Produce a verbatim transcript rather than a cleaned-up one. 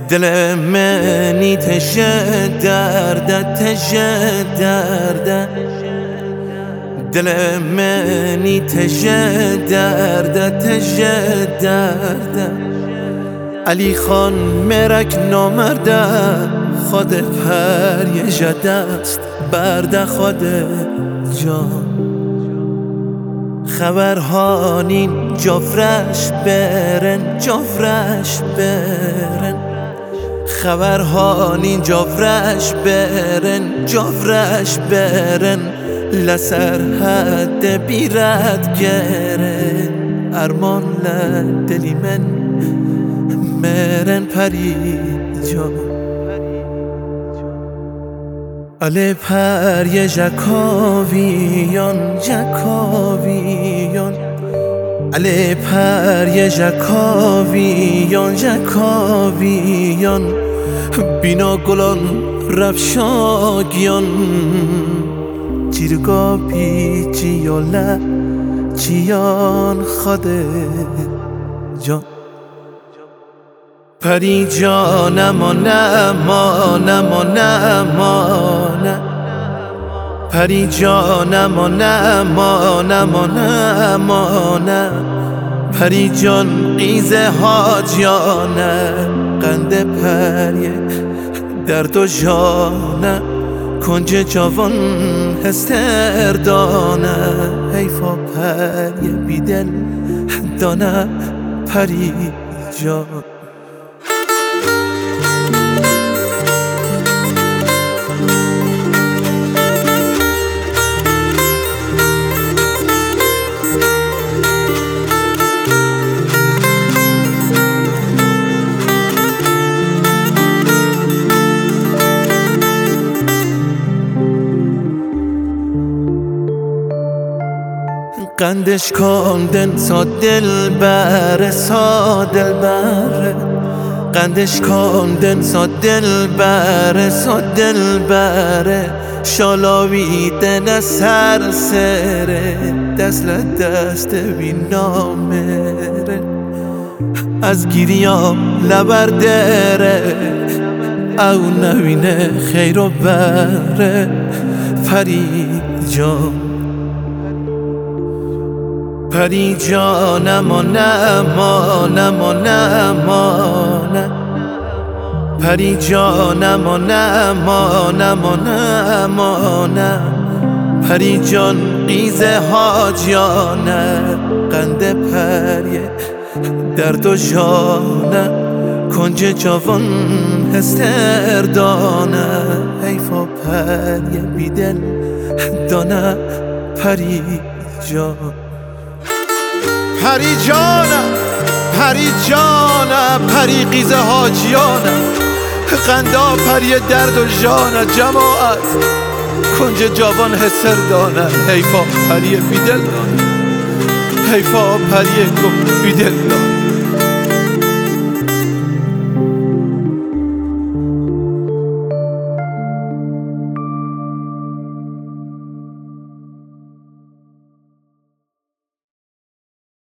دل منی تشه درده تشه درده دل منی تشه درده تشه درده علی خان مرک نامرده خود پر یه جدست برده خود جان خبرها نین جفرش برن جفرش برن خبرها نین جفرش برن جفرش برن لسر حد بیرد گرن ارمان لدلی من مرن پری جان اله پر یه جکاویان جکاویان اله پر یه جکاویان جکاویان بینا گلان رفشاگیان چیرگا پیچیاله چیان خاده جان پری جانم و نمانم و نمانم پری جانم و نمانم و نمانم پری جان قیزه حاجیانه قند پریه درد و جانه کنج جوان هستردانه حیفا پریه بیدل دانه پری جان قندش کندن سا دل بره سا دل بره قندش کندن سا دل بره سا دل بره شالاویدن سر سره دست لدست بی نامره از گیریام لبردره او نوینه خیر و بره پری جان پری جانم و نمانم و نمانم پری جانم و نمانم و نمانم پری جان قیزه حاجیانه قند پریه درد و جانه کنج جوان هستردانه حیفا پریه بیدل دانه پری جان پری جانم پری جانم پری قیزه حاجیانم قندا پری درد و جانم جماعت کنج جوان حسر دانم حیفا پری بیدل دانم حیفا پری بیدل دانم